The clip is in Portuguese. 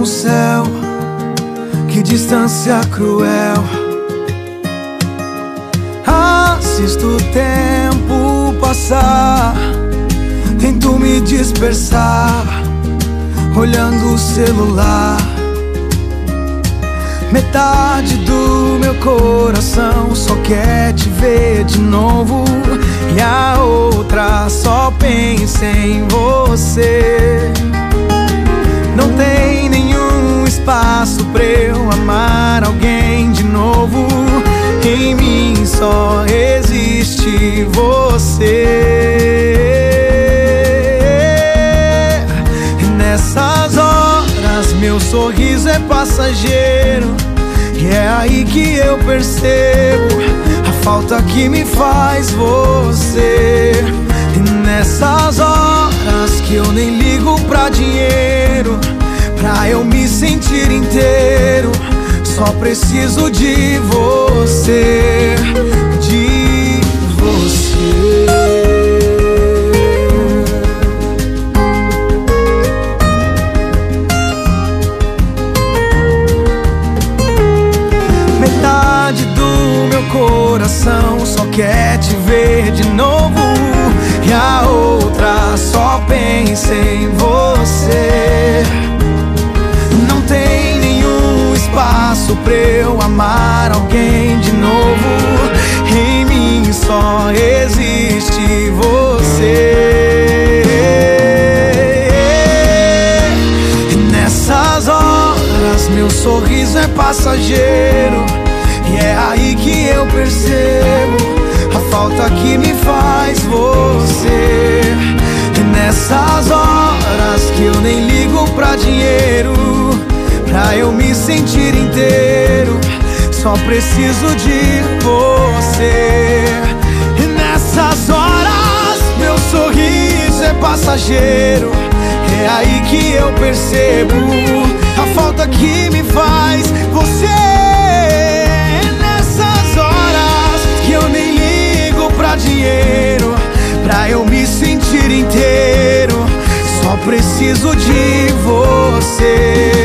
mesmo céu, que distância cruel. Assisto o tempo passar, tento me dispersar, olhando o celular. Metade do meu coração só quer te ver de novo, e a outra só pensa em você. Não tem nenhum espaço pra eu amar alguém de novo. Em mim só existe você. E nessas horas meu sorriso é passageiro, e é aí que eu percebo a falta que me faz você. E nessas horas que eu nem ligo pra dinheiro, pra eu me sentir inteiro, só preciso de você, de você. Metade do meu coração só quer te ver de novo, e a outra só pensa em você. Não tem nenhum espaço pra eu amar alguém de novo. Em mim só existe você. E nessas horas meu sorriso é passageiro, e é aí que eu percebo a falta que me faz você. E nessas horas que eu nem ligo pra dinheiro, pra eu me sentir inteiro, só preciso de você. E nessas horas meu sorriso é passageiro, é aí que eu percebo a falta que me faz você. E nessas horas que eu nem ligo pra dinheiro, pra eu me sentir inteiro, só preciso de você.